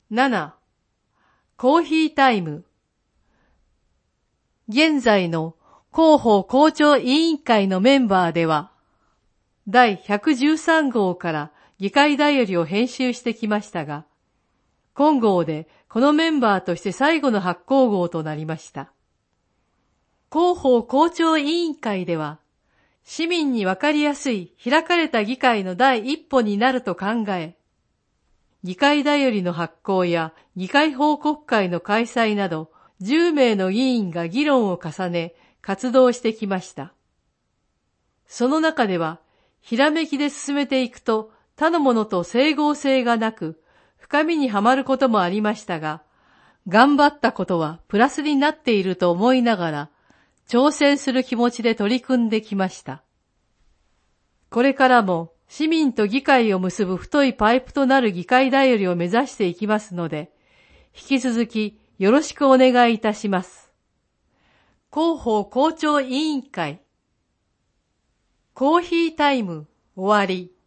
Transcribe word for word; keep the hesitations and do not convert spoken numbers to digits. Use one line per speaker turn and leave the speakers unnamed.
なな、コーヒータイム。現在の広報校長委員会のメンバーでは、だいひゃくじゅうさん号から議会だよりを編集してきましたが、今号でこのメンバーとして最後の発行号となりました。広報校長委員会では、市民にわかりやすい開かれた議会の第一歩になると考え、議会だよりの発行や議会報告会の開催などじゅうめいの議員が議論を重ね活動してきました。その中では、ひらめきで進めていくと他のものと整合性がなく深みにはまることもありましたが、頑張ったことはプラスになっていると思いながら挑戦する気持ちで取り組んできました。これからも市民と議会を結ぶ太いパイプとなる議会だよりを目指していきますので、引き続きよろしくお願いいたします。広報校長委員会。コーヒータイム終わり。